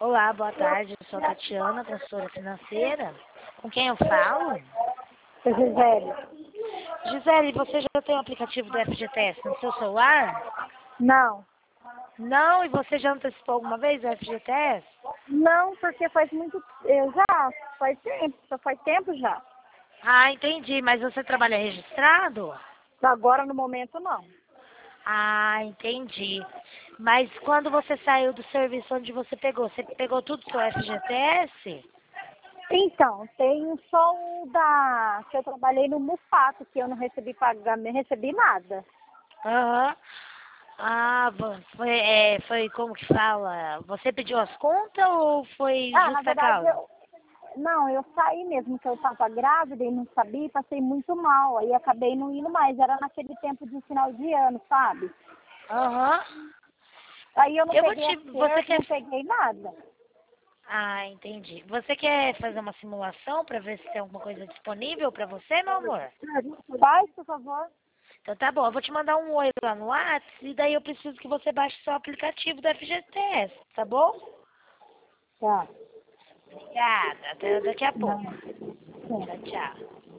Olá, boa tarde. Eu sou a Tatiana, consultora financeira. Com quem eu falo? Gisele. Gisele, você já tem o aplicativo do FGTS no seu celular? Não. Não? E você já antecipou alguma vez o FGTS? Não, porque faz muito. Eu já faz tempo já. Ah, entendi. Mas você trabalha registrado? Agora no momento não. Ah, entendi. Mas quando você saiu do serviço onde você pegou tudo do seu FGTS? Então, tem só o da que eu trabalhei no Mufato, que eu não recebi pagamento, recebi nada. Aham. Ah, foi como que fala? Você pediu as contas ou foi Na justa verdade causa? eu saí mesmo, que eu estava grávida e não sabia, passei muito mal. Aí acabei não indo mais. Era naquele tempo de final de ano, sabe? Aham. Aí eu não Eu vou peguei te. Você acerto, quer. não peguei nada. Ah, entendi. Você quer fazer uma simulação para ver se tem alguma coisa disponível para você, meu amor? Faz, por favor. Então tá bom, eu vou te mandar um oi lá no WhatsApp e daí eu preciso que você baixe seu aplicativo do FGTS, tá bom? Tá. Obrigada, até daqui a pouco. Não. Tchau, tchau.